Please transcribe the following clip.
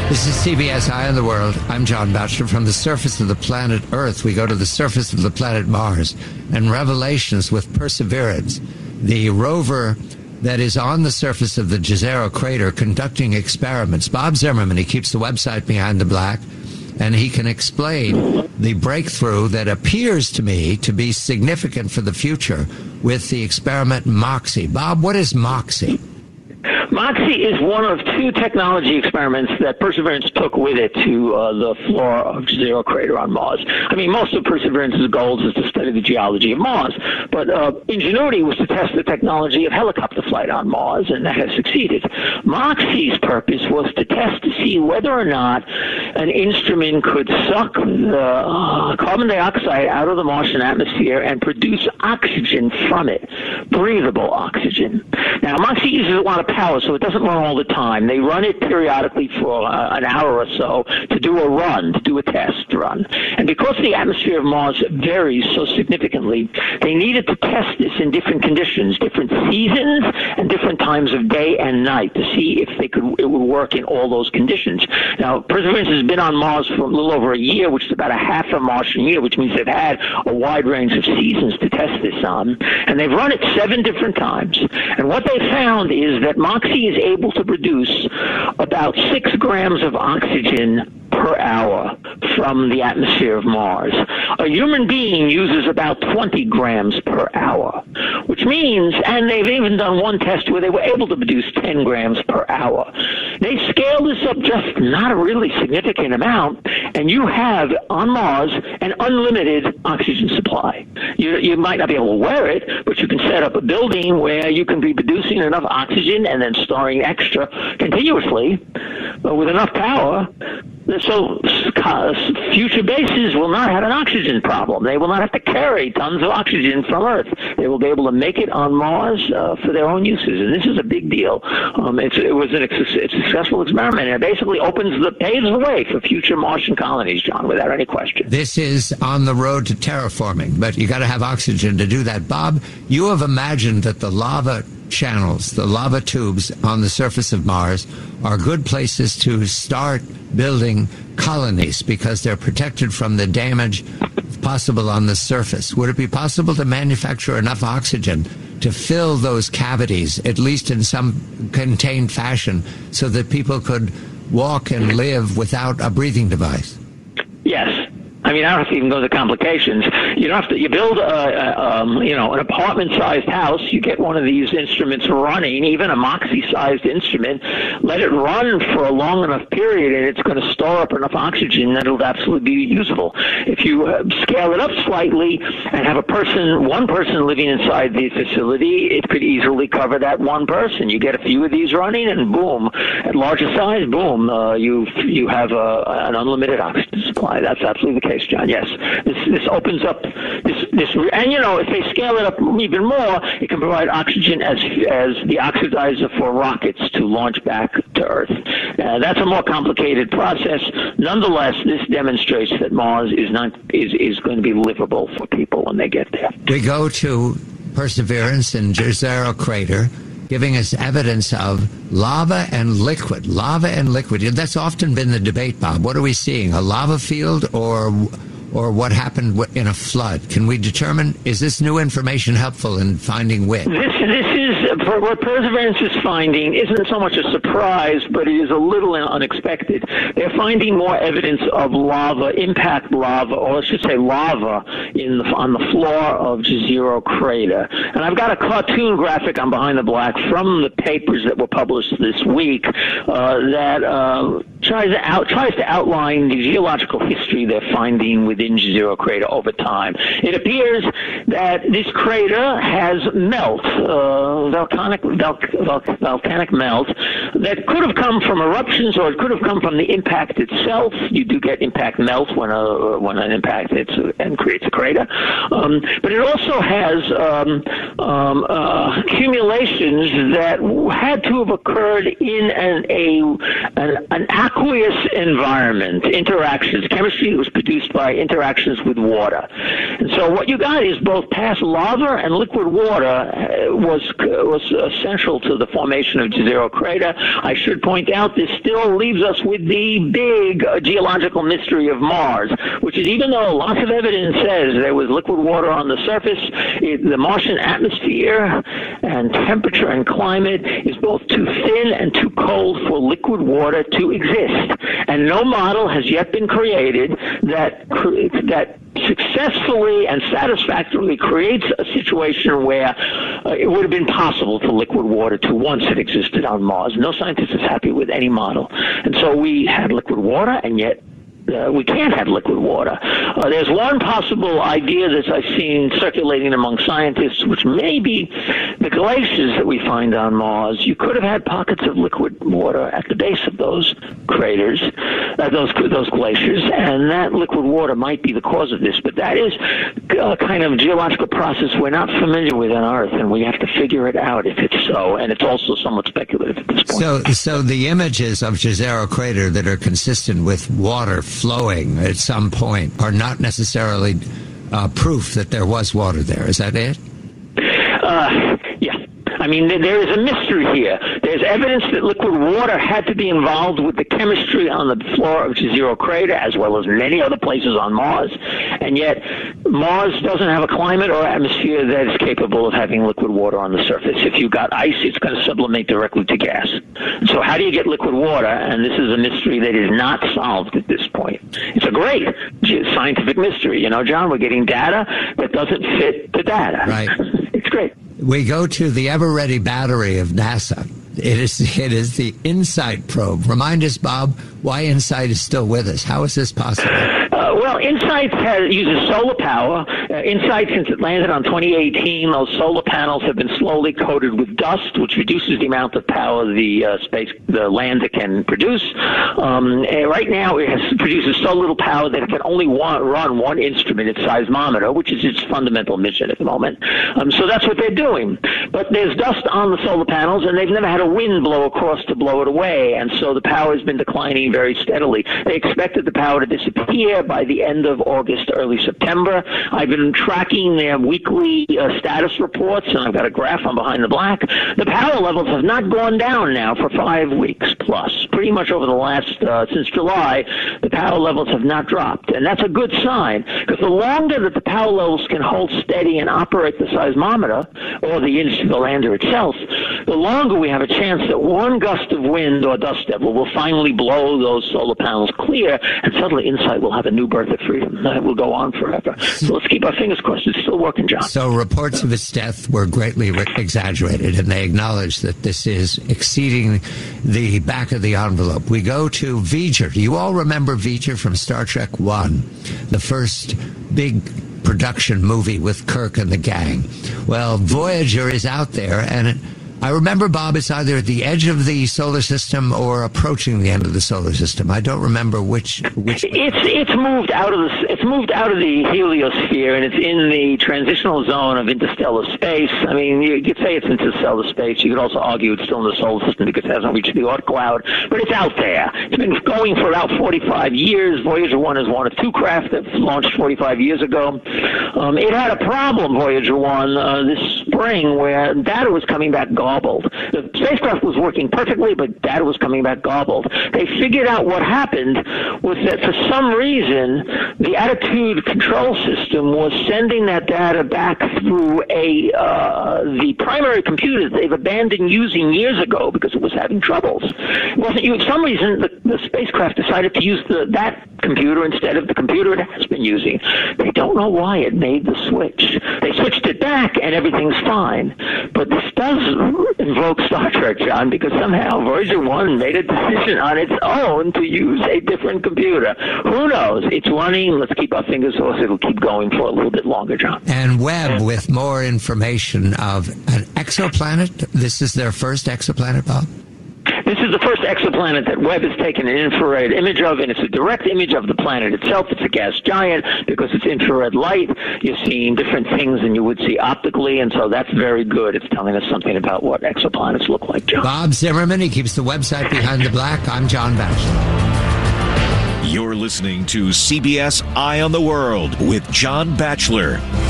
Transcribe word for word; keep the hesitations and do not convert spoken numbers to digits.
This is C B S Eye on the World. I'm John Batchelor. From the surface of the planet Earth, we go to the surface of the planet Mars and revelations with Perseverance, the rover that is on the surface of the Jezero crater conducting experiments. Bob Zimmerman, he keeps the website Behind the Black, and he can explain the breakthrough that appears to me to be significant for the future with the experiment MOXIE. Bob, what is MOXIE? MOXIE is one of two technology experiments that Perseverance took with it to uh, the floor of Jezero crater on Mars. I mean, most of Perseverance's goals is to study the geology of Mars, but uh, Ingenuity was to test the technology of helicopter flight on Mars, and that has succeeded. MOXIE's purpose was to test to see whether or not an instrument could suck the uh, carbon dioxide out of the Martian atmosphere and produce oxygen from it, breathable oxygen. Now, MOXIE uses a lot of power, so it doesn't run all the time. They run it periodically for uh, an hour or so to do a run, to do a test run. And because the atmosphere of Mars varies so significantly, they needed to test this in different conditions, different seasons, and different times of day and night to see if they could it would work in all those conditions. Now, Perseverance has been on Mars for a little over a year, which is about a half a Martian year, which means they've had a wide range of seasons to test this on. And they've run it seven different times. And what they found is that MOXIE is able to produce about six grams of oxygen per hour from the atmosphere of Mars. A human being uses about twenty grams per hour, which means, and they've even done one test where they were able to produce ten grams per hour. They scale this up just not a really significant amount, and you have, on Mars, an unlimited oxygen supply. You, you might not be able to wear it, but you can set up a building where you can be producing enough oxygen and then storing extra continuously uh, with enough power. So future bases will not have an oxygen problem. They will not have to carry tons of oxygen from Earth. They will be able to make it on Mars uh, for their own uses, and this is a big deal. Um, it's, it was an, it's a successful experiment, and it basically opens the paves the way for future Martian colonies, John, without any question. This is on the road to terraforming, but you got to have oxygen to do that. Bob, you have imagined that the lava channels, the lava tubes on the surface of Mars are good places to start building colonies because they're protected from the damage possible on the surface. Would it be possible to manufacture enough oxygen to fill those cavities, at least in some contained fashion, so that people could walk and live without a breathing device? Yes. I mean, I don't have to even go to complications. You don't have to. You build a, a um, you know, an apartment-sized house. You get one of these instruments running, even a MOXIE-sized instrument. Let it run for a long enough period, and it's going to store up enough oxygen that it'll absolutely be usable. If you uh, scale it up slightly and have a person, one person living inside the facility, it could easily cover that one person. You get a few of these running, and boom, at larger size, boom, uh, you you have a, an unlimited oxygen supply. That's absolutely the case, John. Yes, this this opens up this this, and you know, if they scale it up even more, it can provide oxygen as as the oxidizer for rockets to launch back to Earth. Uh, that's a more complicated process. Nonetheless, this demonstrates that Mars is not is is going to be livable for people when they get there. We go to Perseverance and Jezero crater, giving us evidence of lava and liquid. Lava and liquid. That's often been the debate, Bob. What are we seeing? A lava field or or what happened in a flood? Can we determine, is this new information helpful in finding which? This, this is, what Perseverance is finding isn't so much a surprise, but it is a little unexpected. They're finding more evidence of lava, impact lava, or I should say lava, in the, on the floor of Jezero crater. And I've got a cartoon graphic on Behind the Black from the papers that were published this week uh, that uh, tries to out, tries to outline the geological history they're finding within Jezero crater over time. It appears that this crater has melt, uh, volcanic vol- vol- volcanic melt, that could have come from eruptions, or it could have come from the impact itself. You do get impact melt when a when an impact hits and creates a crater, um, but it also has um, um, uh, accumulations that had to have occurred in an a an, an aqueous environment. Interactions, chemistry that was produced by interactions with water. And so what you got is both past lava and liquid water was was essential to the formation of Jezero crater. I should point out this still leaves us with the big uh, geological mystery of Mars, which is even though lots of evidence says there was liquid water on the surface, it, the Martian atmosphere and temperature and climate is both too thin and too cold for liquid water to exist. And no model has yet been created that that successfully and satisfactorily creates a situation where uh, it would have been possible for liquid water to once have existed on Mars. No scientist is happy with any model. And so we had liquid water, and yet Uh, we can't have liquid water. Uh, there's one possible idea that I've seen circulating among scientists, which may be the glaciers that we find on Mars. You could have had pockets of liquid water at the base of those craters, uh, those those glaciers, and that liquid water might be the cause of this. But that is a kind of geological process we're not familiar with on Earth, and we have to figure it out if it's so. And it's also somewhat speculative at this point. So, so the images of Jezero Crater that are consistent with water flowing at some point are not necessarily uh, proof that there was water there. Is that it? Uh, yeah. I mean, there is a mystery here. There's evidence that liquid water had to be involved with the chemistry on the floor of Jezero Crater, as well as many other places on Mars. And yet, Mars doesn't have a climate or atmosphere that is capable of having liquid water on the surface. If you've got ice, it's going to sublimate directly to gas. So how do you get liquid water? And this is a mystery that is not solved at this point. It's a great scientific mystery. You know, John, we're getting data that doesn't fit the data. Right. It's great. We go to the ever-ready battery of NASA. It is it is the InSight probe. Remind us, Bob, why InSight is still with us. How is this possible? Uh, well, InSight has, uses solar power. Uh, InSight, since it landed on twenty eighteen, those solar panels have been slowly coated with dust, which reduces the amount of power the uh, space the lander can produce. Um, and right now, it has, produces so little power that it can only want, run one instrument, its seismometer, which is its fundamental mission at the moment. Um, so that's what they're doing. But there's dust on the solar panels, and they've never had a wind blow across to blow it away, and so the power has been declining very steadily. They expected the power to disappear by the end of August, early September. I've been tracking their weekly uh, status reports, and I've got a graph on Behind the Black. The power levels have not gone down now for five weeks plus. Pretty much over the last, uh, since July, the power levels have not dropped, and that's a good sign, because the longer that the power levels can hold steady and operate the seismometer, or the, the lander itself, the longer we have a chance that one gust of wind or dust devil will finally blow those solar panels clear, and suddenly InSight will have a new birth of freedom that will go on forever. So let's keep our fingers crossed. It's still working, John. So reports of its death were greatly re- exaggerated, and they acknowledge that this is exceeding the back of the envelope. We go to V'ger. Do you all remember V'ger from Star Trek One, the first big production movie with Kirk and the gang? Well, Voyager is out there, and it, I remember, Bob, it's either at the edge of the solar system or approaching the end of the solar system. I don't remember which. which it's it's moved out of the it's moved out of the heliosphere, and it's in the transitional zone of interstellar space. I mean, you could say it's interstellar space. You could also argue it's still in the solar system because it hasn't reached the Oort cloud, but it's out there. It's been going for about forty-five years. Voyager one is one of two craft that launched forty-five years ago. Um, it had a problem, Voyager one, uh, this spring, where data was coming back garbled. The spacecraft was working perfectly, but data was coming back garbled. They figured out what happened was that for some reason, the attitude control system was sending that data back through a uh, the primary computer that they've abandoned using years ago because it was having troubles. It wasn't you. For some reason, the, the spacecraft decided to use the, that computer instead of the computer it has been using. They don't know why it made the switch. They switched it back, and everything's fine. But this does invoke Star Trek, John, because somehow Voyager one made a decision on its own to use a different computer. Who knows? It's running. Let's keep our fingers crossed. It'll keep going for a little bit longer, John. And Webb with more information of an exoplanet. This is their first exoplanet, Bob? This is the first exoplanet that Webb has taken an infrared image of, and it's a direct image of the planet itself. It's a gas giant because it's infrared light. You're seeing different things than you would see optically, and so that's very good. It's telling us something about what exoplanets look like, John. Bob Zimmerman, he keeps the website Behind the Black. I'm John Batchelor. You're listening to C B S Eye on the World with John Batchelor.